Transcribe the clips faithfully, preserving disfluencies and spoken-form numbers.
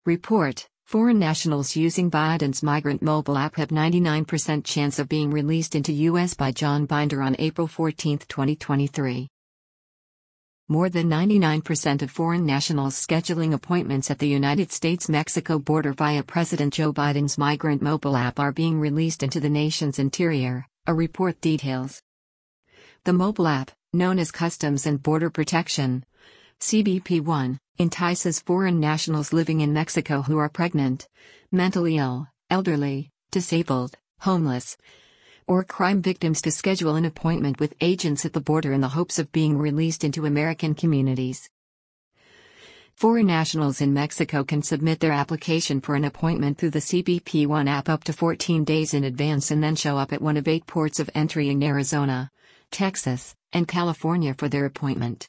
Report: Foreign nationals using Biden's migrant mobile app have ninety-nine percent chance of being released into U S by John Binder on April fourteenth, twenty twenty-three. More than ninety-nine percent of foreign nationals scheduling appointments at the United States-Mexico border via President Joe Biden's migrant mobile app are being released into the nation's interior, a report details. The mobile app, known as Customs and Border Protection (C B P one), entices foreign nationals living in Mexico who are pregnant, mentally ill, elderly, disabled, homeless, or crime victims to schedule an appointment with agents at the border in the hopes of being released into American communities. Foreign nationals in Mexico can submit their application for an appointment through the C B P one app up to fourteen days in advance and then show up at one of eight ports of entry in Arizona, Texas, and California for their appointment.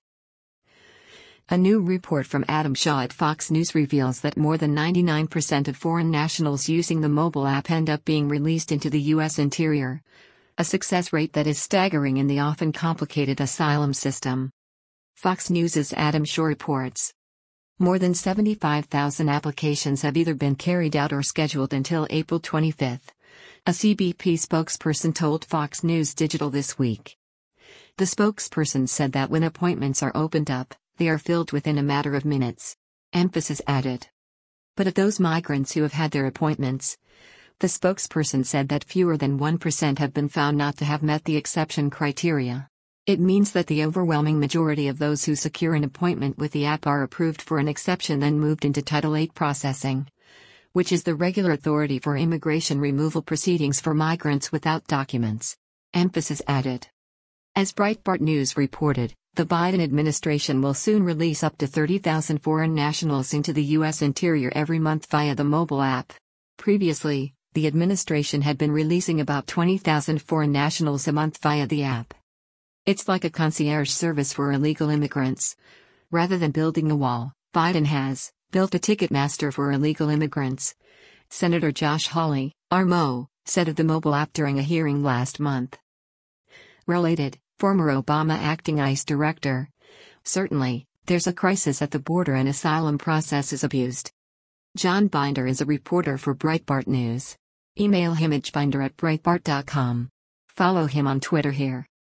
A new report from Adam Shaw at Fox News reveals that more than ninety-nine percent of foreign nationals using the mobile app end up being released into the U S interior, a success rate that is staggering in the often complicated asylum system. Fox News' Adam Shaw reports. More than seventy-five thousand applications have either been carried out or scheduled until April twenty-fifth, a C B P spokesperson told Fox News Digital this week. The spokesperson said that when appointments are opened up, they are filled within a matter of minutes. Emphasis added. But of those migrants who have had their appointments, the spokesperson said that fewer than one percent have been found not to have met the exception criteria. It means that the overwhelming majority of those who secure an appointment with the app are approved for an exception then moved into Title eight processing, which is the regular authority for immigration removal proceedings for migrants without documents. Emphasis added. As Breitbart News reported, the Biden administration will soon release up to thirty thousand foreign nationals into the U S interior every month via the mobile app. Previously, the administration had been releasing about twenty thousand foreign nationals a month via the app. It's like a concierge service for illegal immigrants. Rather than building a wall, Biden has built a Ticketmaster for illegal immigrants. Senator Josh Hawley, R M O, said of the mobile app during a hearing last month. Related, former Obama acting ICE director. Certainly, there's a crisis at the border and asylum process is abused. John Binder is a reporter for Breitbart News. Email him at binder at breitbart dot com. Follow him on Twitter here.